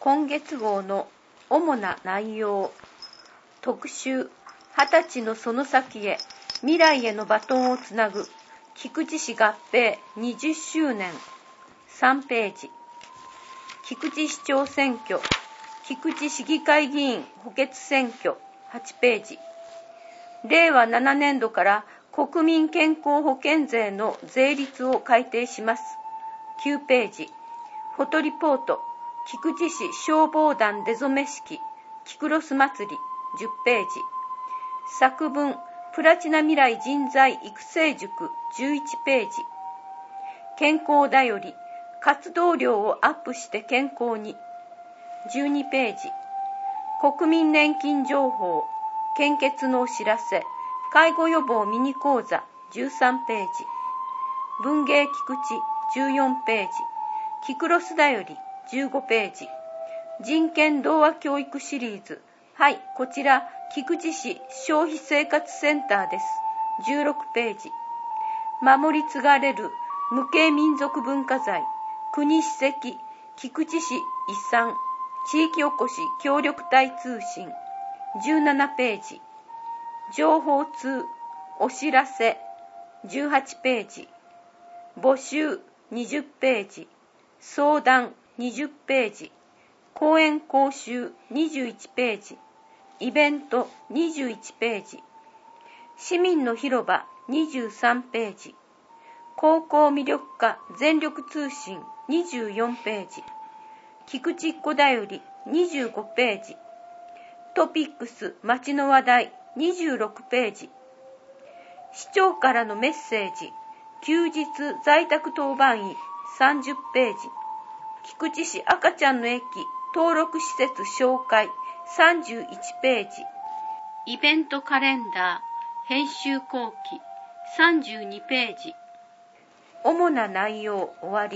今月号の主な内容。特集、20歳のその先へ、未来へのバトンをつなぐ、菊池市合併20周年。3ページ。菊池市長選挙、菊池市議会議員補欠選挙8ページ。令和7年度から国民健康保険税の税率を改定します。9ページ。フォトリポート、菊池市消防団出初め式、キクロス祭り10ページ。作文、プラチナ未来人材育成塾11ページ。健康だより、活動量をアップして健康に12ページ。国民年金情報、献血のお知らせ、介護予防ミニ講座13ページ。文芸菊池14ページ。キクロスだより15ページ。人権童話教育シリーズ。はい、こちら、菊池市消費生活センターです。16ページ。守り継がれる無形民族文化財、国史跡、菊池市遺産、地域おこし協力隊通信。17ページ。情報通、お知らせ、18ページ。募集、20ページ。相談、20ページ。講演講習、21ページ。イベント、21ページ。市民の広場、23ページ。高校魅力化全力通信、24ページ。菊池っ子だより、25ページ。トピックス街の話題、26ページ。市長からのメッセージ、休日在宅当番医、30ページ。菊池市赤ちゃんの駅登録施設紹介、31ページ。イベントカレンダー編集後期、32ページ。主な内容終わり。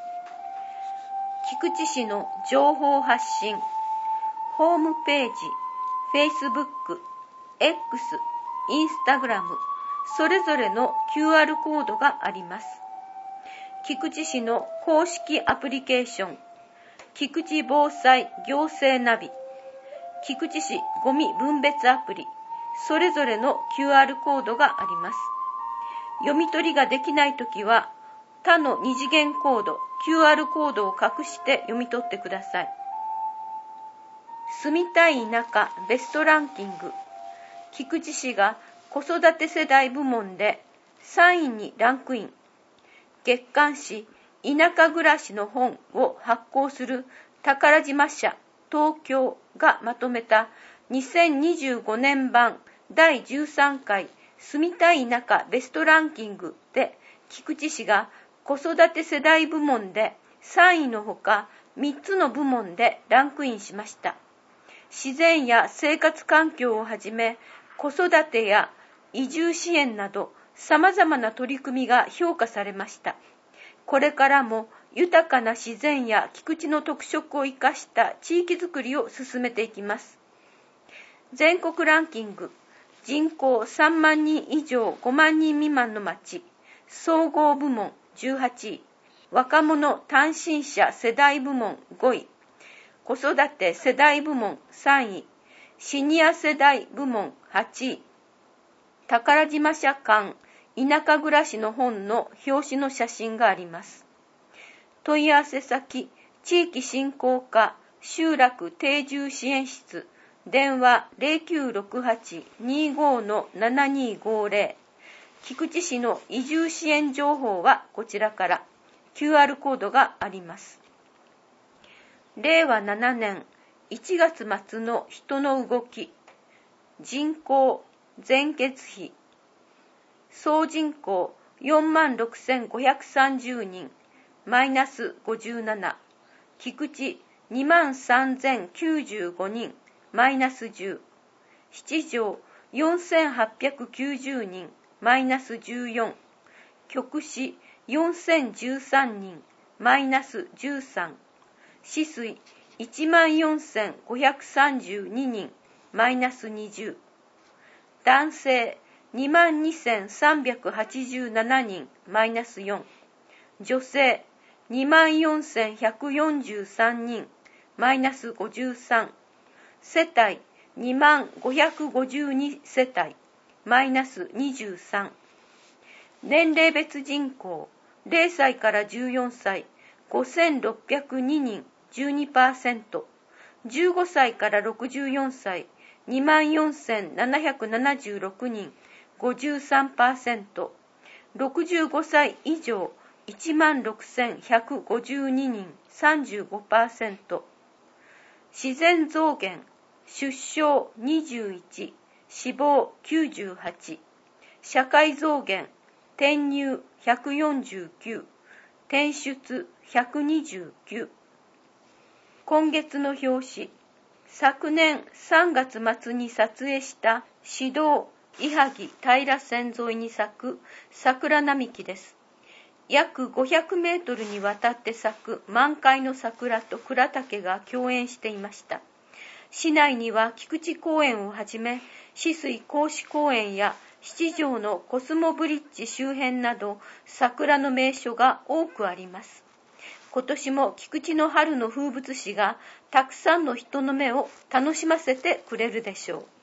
菊池市の情報発信。ホームページ、Facebook、X、Instagram、それぞれの QR コードがあります。菊池市の公式アプリケーション、菊池防災行政ナビ、菊池市ゴミ分別アプリ、それぞれの QR コードがあります。読み取りができないときは、他の二次元コード、QR コードを隠して読み取ってください。住みたい田舎ベストランキング。菊池市が子育て世代部門で3位にランクイン。月刊誌田舎暮らしの本を発行する宝島社東京がまとめた2025年版第13回住みたい田舎ベストランキングで、菊池市が子育て世代部門で3位のほか3つの部門でランクインしました。自然や生活環境をはじめ、子育てや移住支援など様々な取り組みが評価されました。これからも豊かな自然や菊池の特色を生かした地域づくりを進めていきます。全国ランキング、人口3万人以上5万人未満の町、総合部門18位、若者単身者世代部門5位、子育て世代部門3位、シニア世代部門8位。宝島社館田舎暮らしの本の表紙の写真があります。問い合わせ先、地域振興課集落定住支援室、電話 0968-25-7250。菊池市の移住支援情報はこちらから QR コードがあります。令和7年1月末の人の動き。人口、全血比。総人口 46,530 人、マイナス57。菊池 23,095 人、マイナス10。七条 4,890 人、マイナス14。極市4,013人、マイナス13。市水 14,532 人、マイナス20。男性 22,387 人、マイナス4。女性 24,143 人、 マイナス53、世帯2552世帯、マイナス23。年齢別人口、0歳から14歳、5602人、12%。15歳から64歳、24,776人、53%。65歳以上、16,152人、35%。自然増減、出生21、死亡98。社会増減、転入149、転出129。今月の表紙、昨年3月末に撮影した市道伊萩平線沿いに咲く桜並木です。約500メートルにわたって咲く満開の桜と倉岳が共演していました。市内には菊池公園をはじめ、紫水公子公園や七条のコスモブリッジ周辺など桜の名所が多くあります。今年も菊池の春の風物詩がたくさんの人の目を楽しませてくれるでしょう。